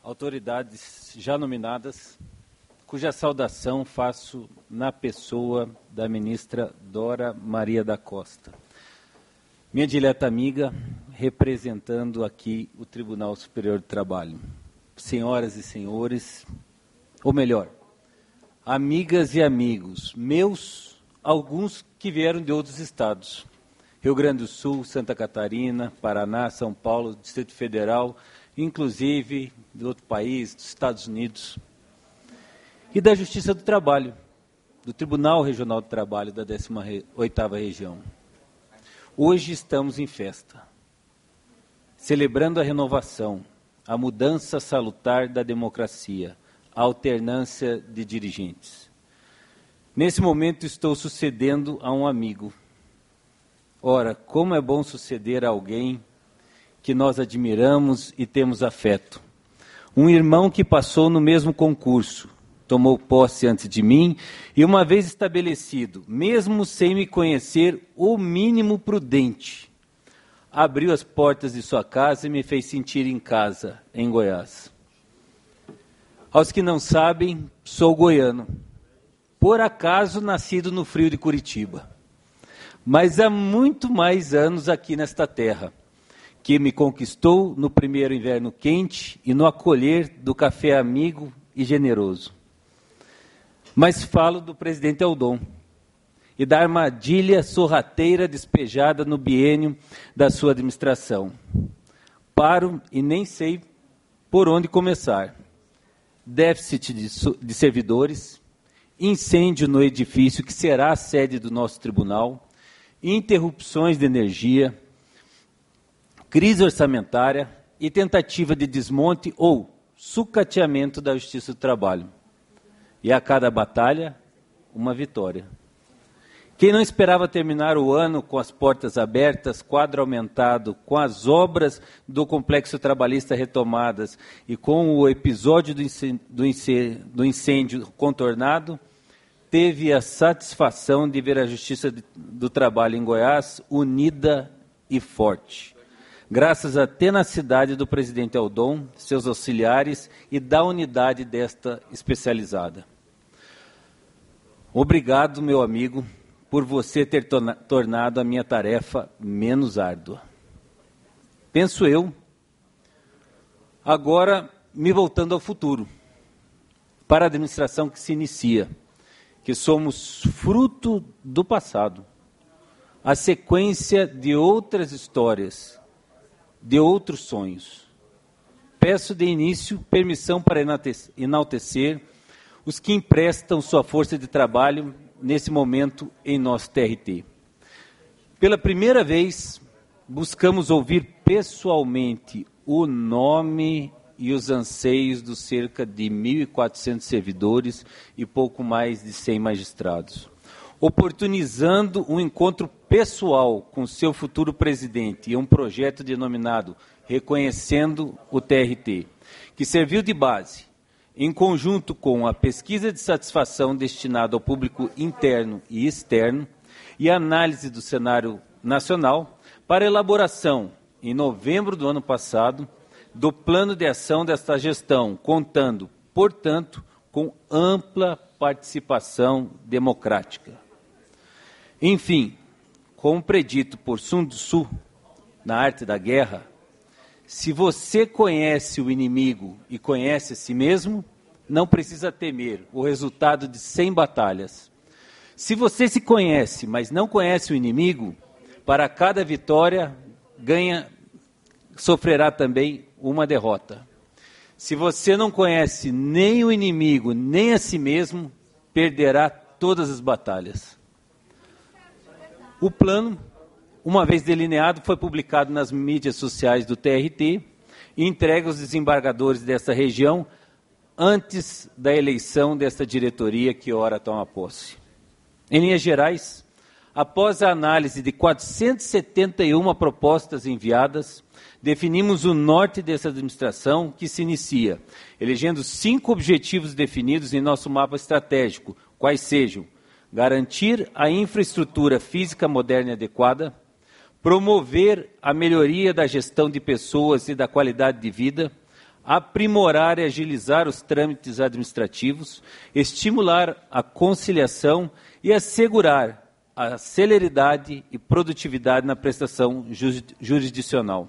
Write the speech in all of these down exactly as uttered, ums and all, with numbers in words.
autoridades já nominadas, cuja saudação faço na pessoa da ministra Dora Maria da Costa. Minha dileta amiga, representando aqui o Tribunal Superior do Trabalho. Senhoras e senhores, ou melhor, amigas e amigos, meus, alguns que vieram de outros estados. Rio Grande do Sul, Santa Catarina, Paraná, São Paulo, Distrito Federal, inclusive de outro país, dos Estados Unidos. E da Justiça do Trabalho, do Tribunal Regional do Trabalho da décima oitava Região. Hoje estamos em festa, celebrando a renovação, a mudança salutar da democracia, a alternância de dirigentes. Nesse momento estou sucedendo a um amigo. Ora, como é bom suceder a alguém que nós admiramos e temos afeto. Um irmão que passou no mesmo concurso, tomou posse antes de mim e, uma vez estabelecido, mesmo sem me conhecer, o mínimo prudente, abriu as portas de sua casa e me fez sentir em casa, em Goiás. Aos que não sabem, sou goiano, por acaso nascido no frio de Curitiba, mas há muito mais anos aqui nesta terra, que me conquistou no primeiro inverno quente e no acolher do café amigo e generoso. Mas falo do presidente Eldon e da armadilha sorrateira despejada no biênio da sua administração. Paro e nem sei por onde começar. Déficit de, de servidores, incêndio no edifício que será a sede do nosso tribunal, interrupções de energia, crise orçamentária e tentativa de desmonte ou sucateamento da Justiça do Trabalho. E a cada batalha, uma vitória. Quem não esperava terminar o ano com as portas abertas, quadro aumentado, com as obras do complexo trabalhista retomadas e com o episódio do incêndio, do incêndio, do incêndio contornado, teve a satisfação de ver a Justiça do Trabalho em Goiás unida e forte, graças à tenacidade do presidente Eldon, seus auxiliares e da unidade desta especializada. Obrigado, meu amigo, por você ter tornado a minha tarefa menos árdua. Penso eu, agora me voltando ao futuro, para a administração que se inicia, que somos fruto do passado, a sequência de outras histórias, de outros sonhos. Peço de início permissão para enaltecer os que emprestam sua força de trabalho nesse momento em nosso T R T. Pela primeira vez, buscamos ouvir pessoalmente o nome e os anseios dos cerca de mil e quatrocentos servidores e pouco mais de cem magistrados, oportunizando um encontro pessoal com seu futuro presidente e um projeto denominado Reconhecendo o T R T, que serviu de base, em conjunto com a pesquisa de satisfação destinada ao público interno e externo e análise do cenário nacional, para elaboração, em novembro do ano passado, do plano de ação desta gestão, contando, portanto, com ampla participação democrática. Enfim, como predito por Sun Tzu, na Arte da Guerra, se você conhece o inimigo e conhece a si mesmo, não precisa temer o resultado de cem batalhas. Se você se conhece, mas não conhece o inimigo, para cada vitória ganha, sofrerá também uma derrota. Se você não conhece nem o inimigo, nem a si mesmo, perderá todas as batalhas. O plano, uma vez delineado, foi publicado nas mídias sociais do T R T e entregue aos desembargadores desta região antes da eleição desta diretoria que ora toma posse. Em linhas gerais, após a análise de quatrocentas e setenta e uma propostas enviadas, definimos o norte dessa administração, que se inicia, elegendo cinco objetivos definidos em nosso mapa estratégico, quais sejam: garantir a infraestrutura física moderna e adequada, promover a melhoria da gestão de pessoas e da qualidade de vida, aprimorar e agilizar os trâmites administrativos, estimular a conciliação e assegurar a celeridade e produtividade na prestação jurisdicional.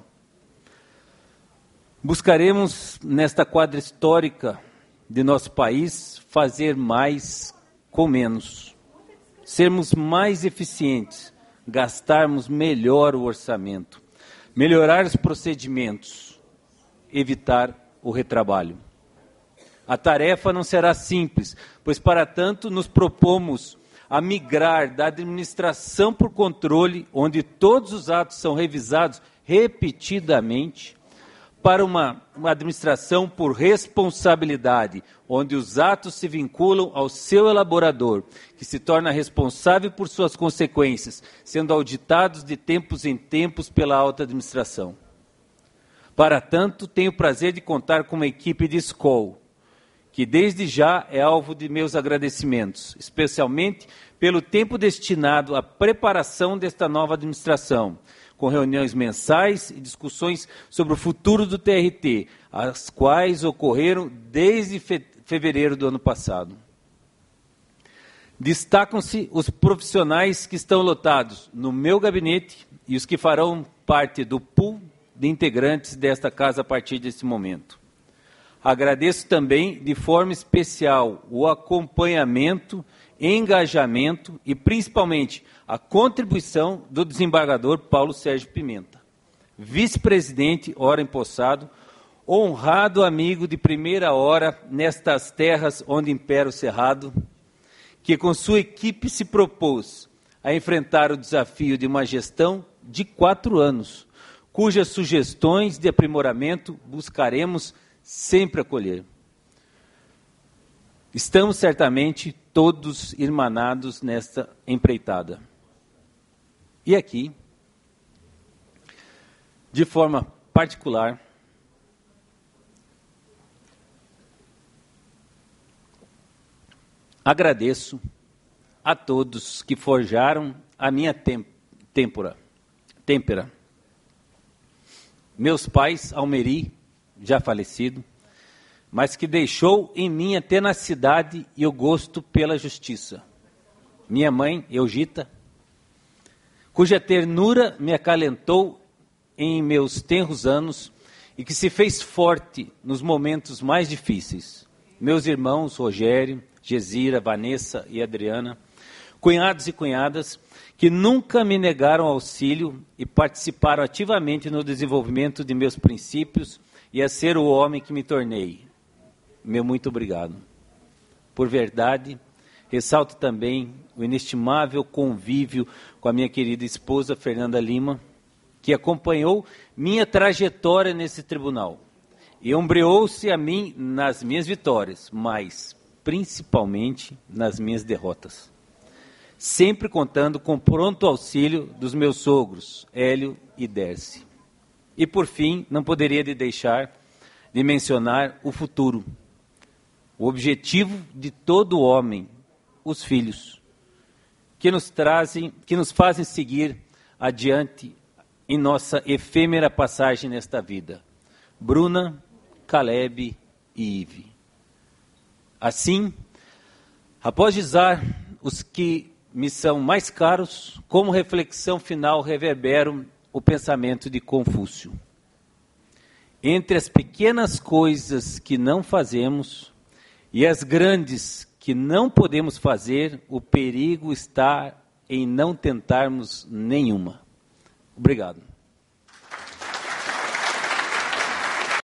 Buscaremos, nesta quadra histórica de nosso país, fazer mais com menos, sermos mais eficientes, gastarmos melhor o orçamento, melhorar os procedimentos, evitar o retrabalho. A tarefa não será simples, pois para tanto nos propomos a migrar da administração por controle, onde todos os atos são revisados repetidamente, para uma, uma administração por responsabilidade, onde os atos se vinculam ao seu elaborador, que se torna responsável por suas consequências, sendo auditados de tempos em tempos pela alta administração. Para tanto, tenho o prazer de contar com uma equipe de escola, que desde já é alvo de meus agradecimentos, especialmente pelo tempo destinado à preparação desta nova administração, com reuniões mensais e discussões sobre o futuro do T R T, as quais ocorreram desde fe- fevereiro do ano passado. Destacam-se os profissionais que estão lotados no meu gabinete e os que farão parte do pool de integrantes desta casa a partir desse momento. Agradeço também, de forma especial, o acompanhamento, engajamento e, principalmente, a contribuição do desembargador Paulo Sérgio Pimenta, vice-presidente, ora empossado, honrado amigo de primeira hora nestas terras onde impera o cerrado, que com sua equipe se propôs a enfrentar o desafio de uma gestão de quatro anos, cujas sugestões de aprimoramento buscaremos sempre acolher. Estamos certamente todos irmanados nesta empreitada. E aqui, de forma particular, agradeço a todos que forjaram a minha têmpora, têmpera. Meus pais, Almeri, já falecido, mas que deixou em mim a tenacidade e o gosto pela justiça. Minha mãe, Eugita, cuja ternura me acalentou em meus tenros anos e que se fez forte nos momentos mais difíceis. Meus irmãos, Rogério, Gesira, Vanessa e Adriana, cunhados e cunhadas, que nunca me negaram auxílio e participaram ativamente no desenvolvimento de meus princípios e a ser o homem que me tornei. Meu muito obrigado. Por verdade, ressalto também o inestimável convívio com a minha querida esposa, Fernanda Lima, que acompanhou minha trajetória nesse tribunal e ombreou-se a mim nas minhas vitórias, mas principalmente nas minhas derrotas. Sempre contando com pronto auxílio dos meus sogros, Hélio e Dercy. E, por fim, não poderia de deixar de mencionar o futuro, o objetivo de todo homem, os filhos, que nos trazem, que nos fazem seguir adiante em nossa efêmera passagem nesta vida. Bruna, Caleb e Ive. Assim, após dizer os que me são mais caros, como reflexão final reverbero o pensamento de Confúcio. Entre as pequenas coisas que não fazemos e as grandes que não podemos fazer, o perigo está em não tentarmos nenhuma. Obrigado.